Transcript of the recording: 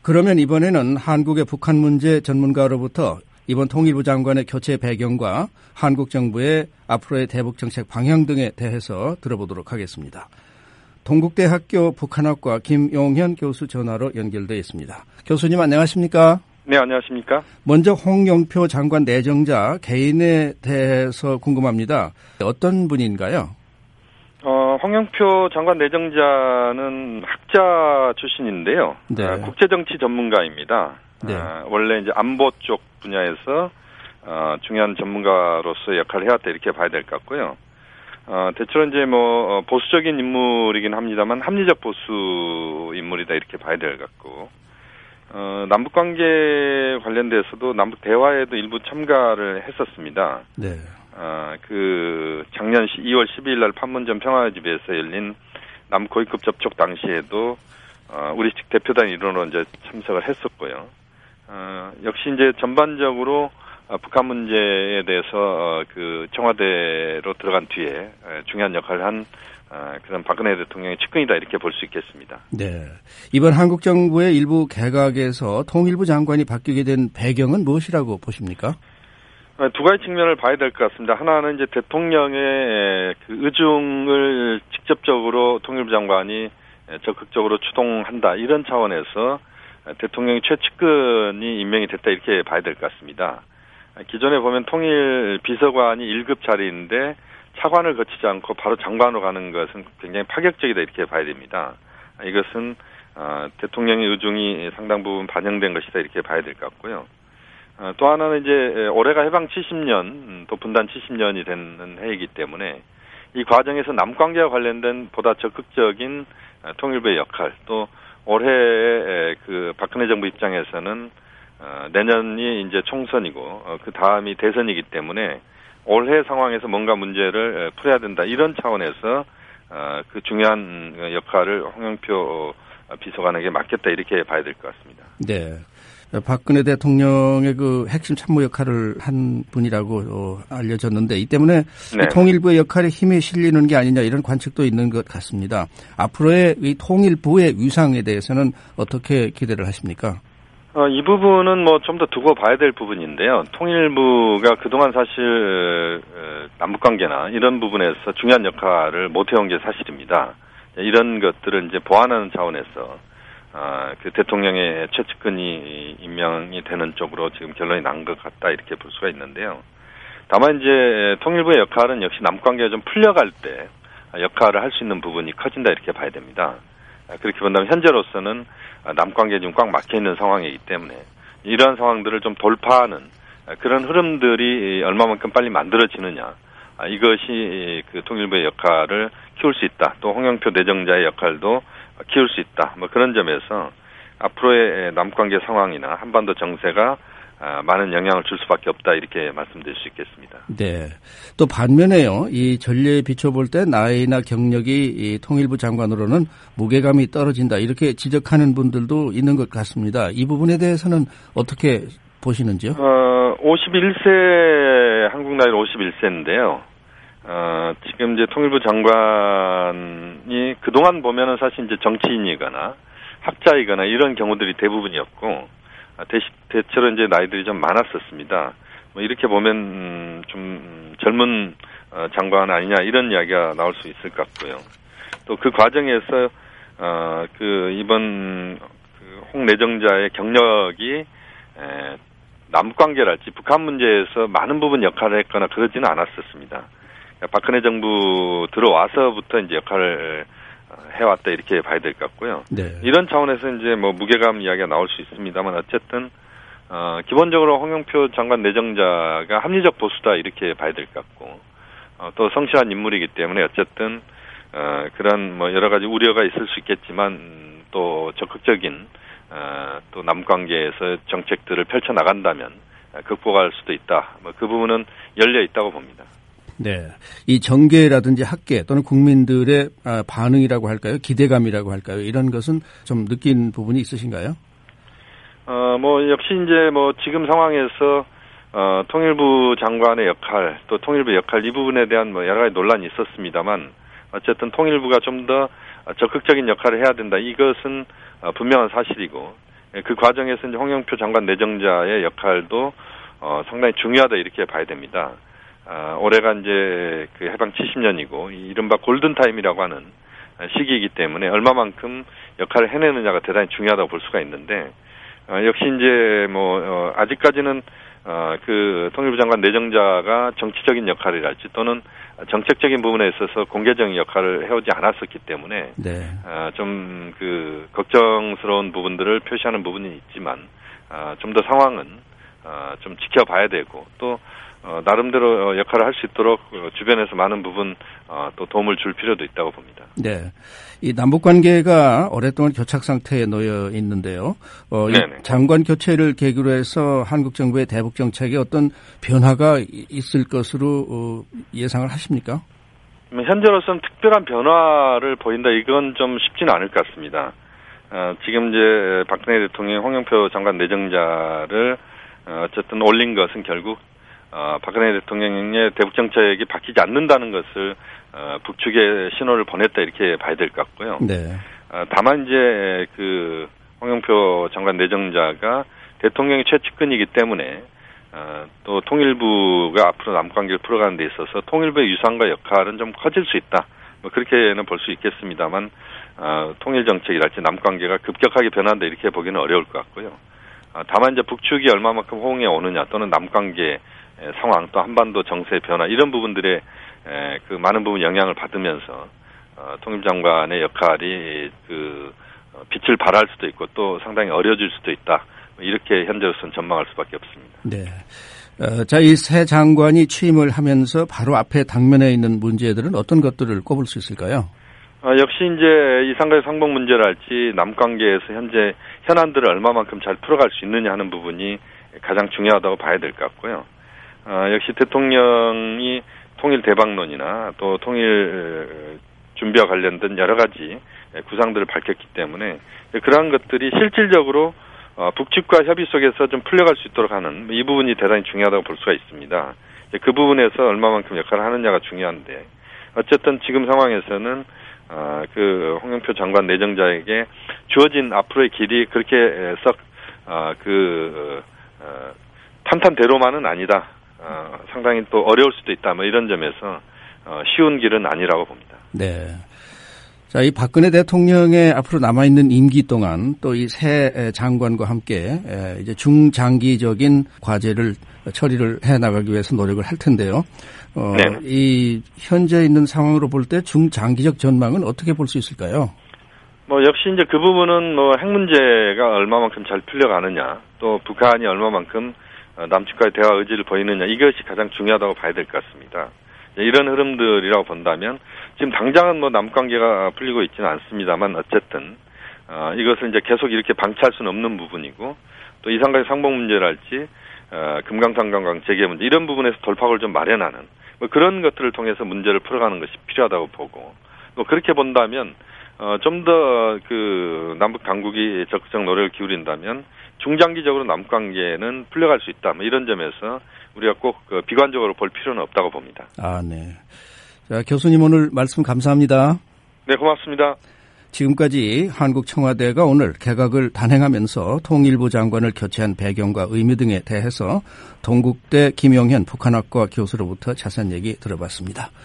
그러면 이번에는 한국의 북한 문제 전문가로부터 이번 통일부 장관의 교체 배경과 한국 정부의 앞으로의 대북 정책 방향 등에 대해서 들어보도록 하겠습니다. 동국대학교 북한학과 김용현 교수 전화로 연결되어 있습니다. 교수님 안녕하십니까? 네, 안녕하십니까? 먼저 홍영표 장관 내정자 개인에 대해서 궁금합니다. 어떤 분인가요? 홍영표 장관 내정자는 학자 출신인데요. 네. 국제정치 전문가입니다. 네. 원래 이제 안보 쪽 분야에서 중요한 전문가로서 역할을 해왔다 이렇게 봐야 될 것 같고요. 대체로 이제 뭐 보수적인 인물이긴 합니다만 합리적 보수 인물이다 이렇게 봐야 될 것 같고, 남북 관계 관련돼서도 남북 대화에도 일부 참가를 했었습니다. 네. 작년 2월 12일 날 판문점 평화집에서 열린 남북 고위급 접촉 당시에도 우리 측 대표단 일원으로 이제 참석을 했었고요. 역시 이제 전반적으로 북한 문제에 대해서 청와대로 들어간 뒤에 중요한 역할을 한 그런 박근혜 대통령의 측근이다 이렇게 볼 수 있겠습니다. 네. 이번 한국 정부의 일부 개각에서 통일부 장관이 바뀌게 된 배경은 무엇이라고 보십니까? 두 가지 측면을 봐야 될 것 같습니다. 하나는 이제 대통령의 의중을 직접적으로 통일부 장관이 적극적으로 추동한다 이런 차원에서 대통령이 최측근이 임명이 됐다 이렇게 봐야 될 것 같습니다. 기존에 보면 통일 비서관이 1급 자리인데 차관을 거치지 않고 바로 장관으로 가는 것은 굉장히 파격적이다 이렇게 봐야 됩니다. 이것은 대통령의 의중이 상당 부분 반영된 것이다 이렇게 봐야 될 것 같고요. 또 하나는 이제 올해가 해방 70년, 또 분단 70년이 되는 해이기 때문에 이 과정에서 남관계와 관련된 보다 적극적인 통일부의 역할, 또 올해 박근혜 정부 입장에서는 내년이 이제 총선이고 그 다음이 대선이기 때문에 올해 상황에서 뭔가 문제를 풀어야 된다 이런 차원에서 그 중요한 역할을 홍영표 비서관에게 맡겼다 이렇게 봐야 될 것 같습니다. 네. 박근혜 대통령의 핵심 참모 역할을 한 분이라고 알려졌는데 이 때문에 네. 통일부의 역할에 힘이 실리는 게 아니냐 이런 관측도 있는 것 같습니다. 앞으로의 이 통일부의 위상에 대해서는 어떻게 기대를 하십니까? 이 부분은 뭐 좀 더 두고 봐야 될 부분인데요. 통일부가 그동안 사실 남북관계나 이런 부분에서 중요한 역할을 못해온 게 사실입니다. 이런 것들을 이제 보완하는 차원에서 대통령의 최측근이 임명이 되는 쪽으로 지금 결론이 난 것 같다 이렇게 볼 수가 있는데요. 다만 이제 통일부의 역할은 역시 남북관계가 좀 풀려갈 때 역할을 할 수 있는 부분이 커진다 이렇게 봐야 됩니다. 그렇게 본다면 현재로서는 남북관계에 지금 꽉 막혀 있는 상황이기 때문에 이러한 상황들을 좀 돌파하는 그런 흐름들이 얼마만큼 빨리 만들어지느냐, 이것이 통일부의 역할을 키울 수 있다. 또 홍영표 내정자의 역할도 키울 수 있다. 뭐 그런 점에서 앞으로의 남북관계 상황이나 한반도 정세가 많은 영향을 줄 수밖에 없다 이렇게 말씀드릴 수 있겠습니다. 네. 또 반면에요. 이 전례에 비춰볼 때 나이나 경력이 이 통일부 장관으로는 무게감이 떨어진다 이렇게 지적하는 분들도 있는 것 같습니다. 이 부분에 대해서는 어떻게 보시는지요? 51세 한국 나이로 51세인데요. 지금 이제 통일부 장관이 그동안 보면은 사실 이제 정치인이거나 학자이거나 이런 경우들이 대부분이었고, 대체로 이제 나이들이 좀 많았었습니다. 뭐 이렇게 보면 좀 젊은 장관 아니냐 이런 이야기가 나올 수 있을 것 같고요. 또 그 과정에서 이번 홍 내정자의 경력이 남북관계랄지 북한 문제에서 많은 부분 역할을 했거나 그러지는 않았었습니다. 박근혜 정부 들어와서부터 이제 역할을 해왔다 이렇게 봐야 될 것 같고요. 네. 이런 차원에서 이제 뭐 무게감 이야기가 나올 수 있습니다만 어쨌든 기본적으로 홍영표 장관 내정자가 합리적 보수다 이렇게 봐야 될 것 같고, 또 성실한 인물이기 때문에 어쨌든 그런 뭐 여러 가지 우려가 있을 수 있겠지만 또 적극적인 또 남북관계에서 정책들을 펼쳐 나간다면 극복할 수도 있다. 뭐 그 부분은 열려 있다고 봅니다. 네, 이 정계라든지 학계 또는 국민들의 반응이라고 할까요? 기대감이라고 할까요? 이런 것은 좀 느낀 부분이 있으신가요? 뭐 역시 이제 뭐 지금 상황에서 통일부 장관의 역할, 또 통일부 역할 이 부분에 대한 뭐 여러 가지 논란이 있었습니다만 어쨌든 통일부가 좀 더 적극적인 역할을 해야 된다. 이것은 분명한 사실이고, 그 과정에서 이제 홍영표 장관 내정자의 역할도 상당히 중요하다 이렇게 봐야 됩니다. 올해가 이제 그 해방 70년이고 이른바 골든타임이라고 하는 시기이기 때문에 얼마만큼 역할을 해내느냐가 대단히 중요하다고 볼 수가 있는데 역시 이제 아직까지는 그 통일부 장관 내정자가 정치적인 역할이랄지 또는 정책적인 부분에 있어서 공개적인 역할을 해오지 않았었기 때문에 네. 좀 그 걱정스러운 부분들을 표시하는 부분이 있지만 좀 더 상황은 좀 지켜봐야 되고 또 나름대로 역할을 할 수 있도록 주변에서 많은 부분 또 도움을 줄 필요도 있다고 봅니다. 네, 이 남북 관계가 오랫동안 교착 상태에 놓여 있는데요. 이 장관 교체를 계기로 해서 한국 정부의 대북 정책에 어떤 변화가 있을 것으로 예상을 하십니까? 현재로서는 특별한 변화를 보인다 이건 좀 쉽지는 않을 것 같습니다. 지금 이제 박근혜 대통령 홍영표 장관 내정자를 어쨌든 올린 것은 결국 박근혜 대통령의 대북 정책이 바뀌지 않는다는 것을 북측에 신호를 보냈다 이렇게 봐야 될 것 같고요. 네. 다만 이제 그 홍영표 장관 내정자가 대통령의 최측근이기 때문에 또 통일부가 앞으로 남관계를 풀어가는 데 있어서 통일부의 유산과 역할은 좀 커질 수 있다. 그렇게는 볼 수 있겠습니다만 통일 정책이랄지 남관계가 급격하게 변한다 이렇게 보기는 어려울 것 같고요. 다만 이제 북측이 얼마만큼 호응해 오느냐 또는 남관계 상황 또 한반도 정세 변화 이런 부분들에 그 많은 부분 영향을 받으면서 통일부 장관의 역할이 그 빛을 발할 수도 있고 또 상당히 어려질 수도 있다. 이렇게 현재로서는 전망할 수밖에 없습니다. 네. 자, 이 새 장관이 취임을 하면서 바로 앞에 당면에 있는 문제들은 어떤 것들을 꼽을 수 있을까요? 역시 이제 이상가의 상봉 문제랄지 남관계에서 현재 현안들을 얼마만큼 잘 풀어갈 수 있느냐 하는 부분이 가장 중요하다고 봐야 될 것 같고요. 역시 대통령이 통일 대박론이나 또 통일 준비와 관련된 여러 가지 구상들을 밝혔기 때문에 그러한 것들이 실질적으로 북측과 협의 속에서 좀 풀려갈 수 있도록 하는 이 부분이 대단히 중요하다고 볼 수가 있습니다. 그 부분에서 얼마만큼 역할을 하느냐가 중요한데 어쨌든 지금 상황에서는 그 홍영표 장관 내정자에게 주어진 앞으로의 길이 그렇게 썩 탄탄대로만은 아니다. 상당히 또 어려울 수도 있다. 이런 점에서 쉬운 길은 아니라고 봅니다. 네. 자, 이 박근혜 대통령의 앞으로 남아있는 임기 동안 또 이 새 장관과 함께 이제 중장기적인 과제를 처리를 해 나가기 위해서 노력을 할 텐데요. 이 현재 있는 상황으로 볼 때 중장기적 전망은 어떻게 볼 수 있을까요? 역시 이제 그 부분은 핵 문제가 얼마만큼 잘 풀려가느냐, 또 북한이 얼마만큼 남측과의 대화 의지를 보이느냐, 이것이 가장 중요하다고 봐야 될 것 같습니다. 이런 흐름들이라고 본다면 지금 당장은 남관계가 풀리고 있지는 않습니다만 어쨌든 이것을 이제 계속 이렇게 방치할 수는 없는 부분이고 또 이상가의 상봉 문제랄지 금강산관광 재개 문제 이런 부분에서 돌파구를 좀 마련하는 그런 것들을 통해서 문제를 풀어가는 것이 필요하다고 보고 또 그렇게 본다면 좀 더 그 남북 당국이 적극적 노력을 기울인다면 중장기적으로 남관계는 풀려갈 수 있다. 이런 점에서 우리가 꼭 비관적으로 볼 필요는 없다고 봅니다. 네. 자, 교수님 오늘 말씀 감사합니다. 네, 고맙습니다. 지금까지 한국 청와대가 오늘 개각을 단행하면서 통일부 장관을 교체한 배경과 의미 등에 대해서 동국대 김용현 북한학과 교수로부터 자세한 얘기 들어봤습니다.